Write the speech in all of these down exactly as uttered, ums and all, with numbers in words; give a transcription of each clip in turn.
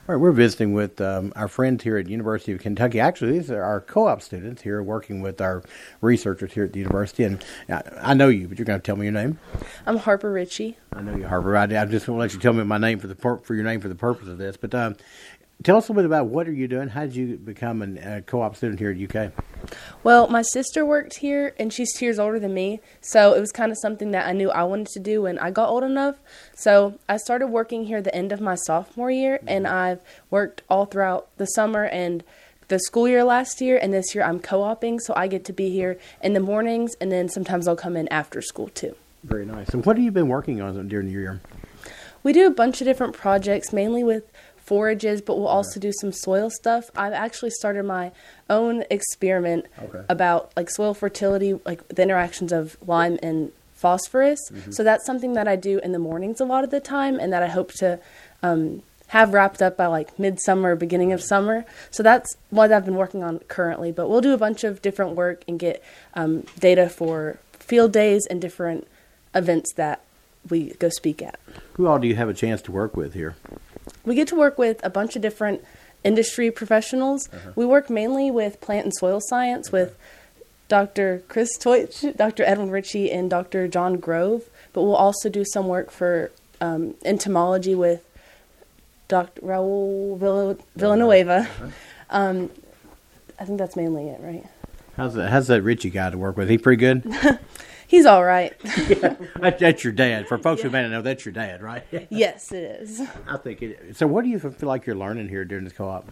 All right, we're visiting with um, our friends here at the University of Kentucky. Actually, these are our co-op students here working with our researchers here at the university. And I, I know you, but you're going to tell me your name. I'm Harper Ritchie. I know you, Harper. I, I'm just going to let you tell me my name for the for your name for the purpose of this. But um, tell us a little bit about what are you doing? How did you become a uh, co-op student here at U K? Well, my sister worked here, and she's two years older than me, so it was kind of something that I knew I wanted to do when I got old enough. So I started working here at the end of my sophomore year, mm-hmm. and I've worked all throughout the summer and the school year last year, and this year I'm co-oping, so I get to be here in the mornings, and then sometimes I'll come in after school too. Very nice. And what have you been working on during the year? We do a bunch of different projects, mainly with forages, but we'll also do some soil stuff. I've actually started my own experiment okay. about like soil fertility, like the interactions of lime and phosphorus. Mm-hmm. So that's something that I do in the mornings a lot of the time, and that I hope to um, have wrapped up by like midsummer, beginning of summer. So that's what I've been working on currently. But we'll do a bunch of different work and get um, data for field days and different events that we go speak at. Who all do you have a chance to work with here? We get to work with a bunch of different industry professionals. Uh-huh. We work mainly with plant and soil science okay. with Doctor Chris Teutsch, Doctor Edwin Ritchie, and Doctor John Grove. But we'll also do some work for um, entomology with Doctor Raul Vill- Villanueva. Uh-huh. Um, I think that's mainly it, right? How's that, how's that Ritchie guy to work with? He pretty good? He's all right. Yeah, that, that's your dad. For folks yeah. who may not know, that's your dad, right? Yes, it is. I think it is. So what do you feel like you're learning here during this co-op?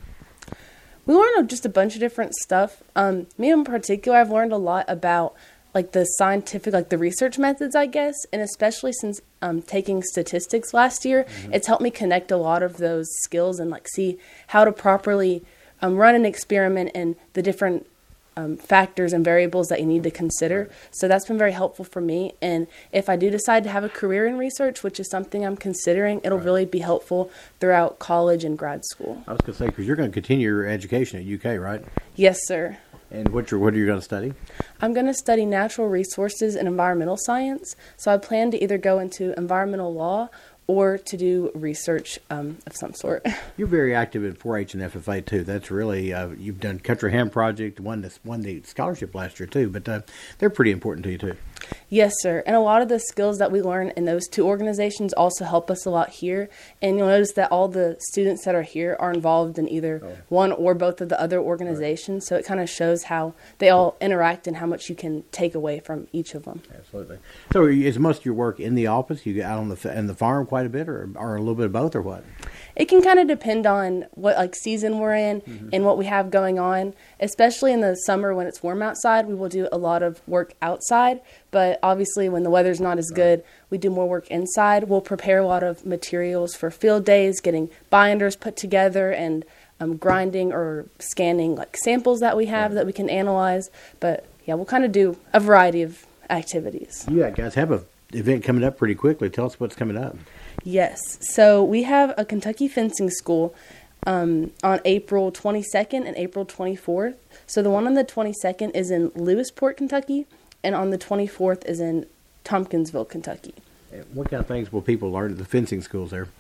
We learn just a bunch of different stuff. Um, me in particular, I've learned a lot about like the scientific, like the research methods, I guess, and especially since um, taking statistics last year, mm-hmm. it's helped me connect a lot of those skills and like see how to properly um, run an experiment and the different Um, factors and variables that you need to consider. So that's been very helpful for me. And if I do decide to have a career in research, which is something I'm considering, it'll right. really be helpful throughout college and grad school. I was going to say, because you're going to continue your education at U K, right? Yes, sir. And what, you're, what are you going to study? I'm going to study natural resources and environmental science. So I plan to either go into environmental law or to do research um, of some sort. You're very active in four H and F F A too. That's really uh, you've done Country Ham Project, won this won the scholarship last year too. But uh, they're pretty important to you too. Yes, sir. And a lot of the skills that we learn in those two organizations also help us a lot here. And you'll notice that all the students that are here are involved in either oh. one or both of the other organizations. Right. So it kind of shows how they all interact and how much you can take away from each of them. Absolutely. So is most of your work in the office? You get out on the in the farm quite a bit, or, or a little bit of both, or what? It can kind of depend on what like season we're in mm-hmm. and what we have going on. Especially in the summer when it's warm outside, we will do a lot of work outside. But obviously when the weather's not as good, we do more work inside. We'll prepare a lot of materials for field days, getting binders put together and um, grinding or scanning like samples that we have right. that we can analyze. But yeah, we'll kind of do a variety of activities. You guys have an event coming up pretty quickly. Tell us what's coming up. Yes. So we have a Kentucky fencing school um, on April twenty-second and April twenty-fourth. So the one on the twenty-second is in Lewisport, Kentucky, and on the twenty-fourth is in Tompkinsville, Kentucky. And what kind of things will people learn at the fencing schools there?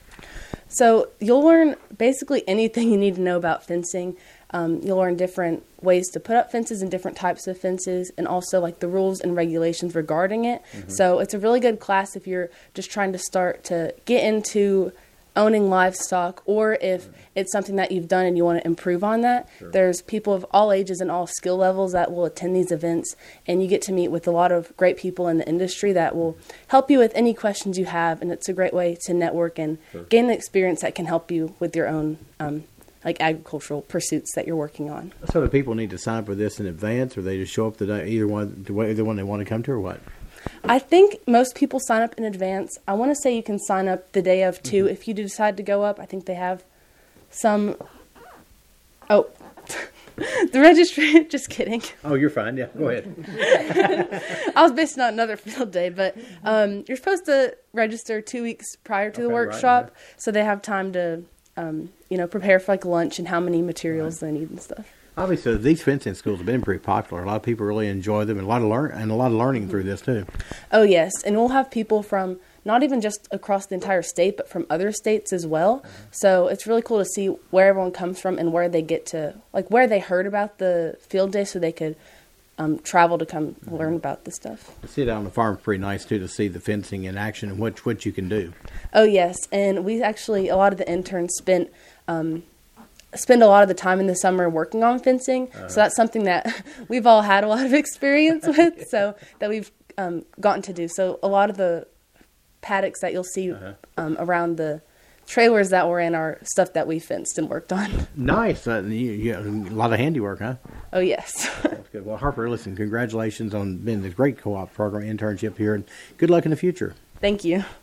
So you'll learn basically anything you need to know about fencing. Um, you'll learn different ways to put up fences and different types of fences, and also like the rules and regulations regarding it. Mm-hmm. So it's a really good class if you're just trying to start to get into owning livestock, or if mm-hmm. it's something that you've done and you want to improve on that. Sure. There's people of all ages and all skill levels that will attend these events, and you get to meet with a lot of great people in the industry that will help you with any questions you have, and it's a great way to network and sure. gain the experience that can help you with your own um, like agricultural pursuits that you're working on. So do people need to sign up for this in advance, or they just show up the day, either one, either one they want to come to, or what? I think most people sign up in advance. I want to say you can sign up the day of too. Mm-hmm. If you decide to go up, I think they have some. Oh, the registry. Just kidding. Oh, you're fine. Yeah, go ahead. I was basing on another field day, but um, you're supposed to register two weeks prior to okay, the workshop, right, right. so they have time to. Um, you know, prepare for like lunch and how many materials right. they need and stuff. Obviously, these fencing schools have been pretty popular. A lot of people really enjoy them, and a lot of learn and a lot of learning mm-hmm. through this too. Oh yes, and we'll have people from not even just across the entire state, but from other states as well. Mm-hmm. So it's really cool to see where everyone comes from and where they get to, like where they heard about the field day so they could um, travel to come mm-hmm. learn about this stuff. To see it out on the farm is pretty nice, too, to see the fencing in action and what, what you can do. Oh, yes. And we actually, a lot of the interns spent um, spend a lot of the time in the summer working on fencing. Uh-huh. So that's something that we've all had a lot of experience with, yeah. so that we've um, gotten to do. So a lot of the paddocks that you'll see uh-huh. um, around the trailers that we're in are stuff that we fenced and worked on. Nice. Uh, you, you, a lot of handiwork, huh? Oh, yes. That's good. Well, Harper, listen, congratulations on being the great co-op program internship here, and good luck in the future. Thank you.